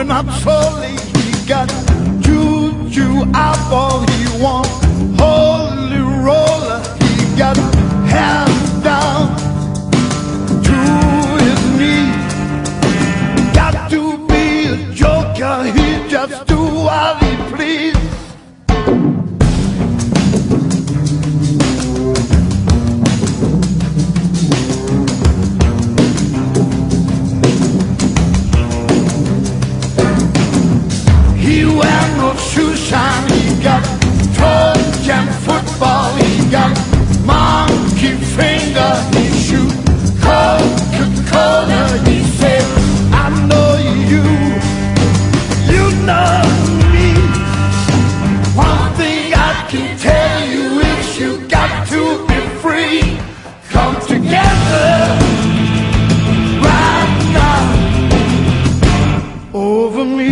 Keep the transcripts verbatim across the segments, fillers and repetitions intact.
moving up slowly. He got juju eyeball. He won holy roller. He got hands down to his knees. Got to be a joker. He just do what he please. He wear no shoe shine. He got toe jam football. He got monkey finger. He shoot Coca-Cola. He said, I know you, you know me. One thing I can tell you is you got to be free. Come together right now over me.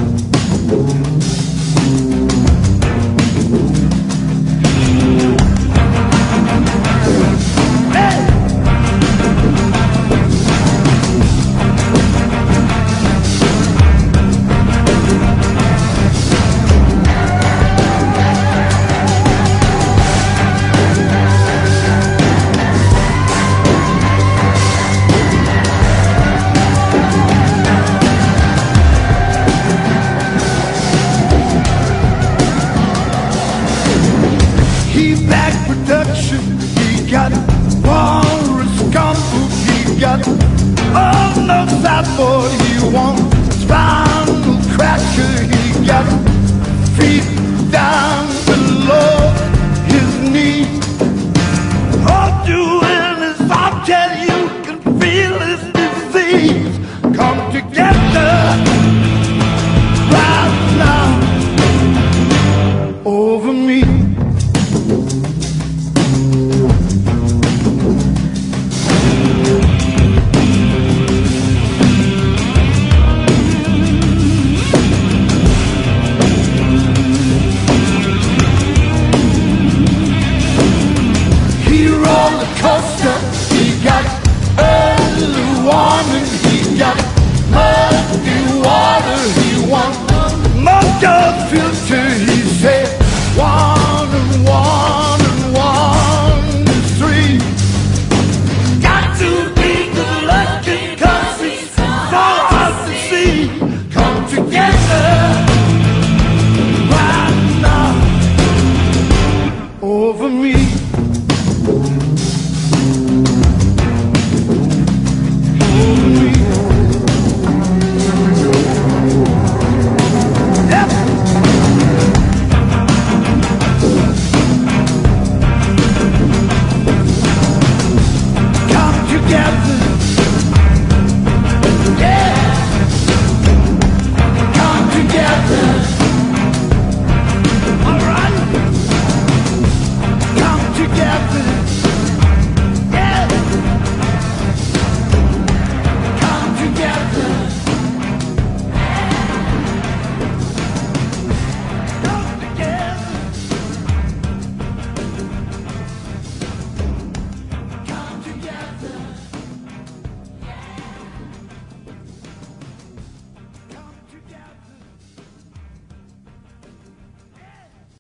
He back production, he got walrus gumbo, he got oh no sideboard, he want spinal cracker, he got feet down below his knee. Hold you in his arm till you can feel his disease. Come together right now over me. Coaster, he got early warning, he got muddy water, he wants motor filter, he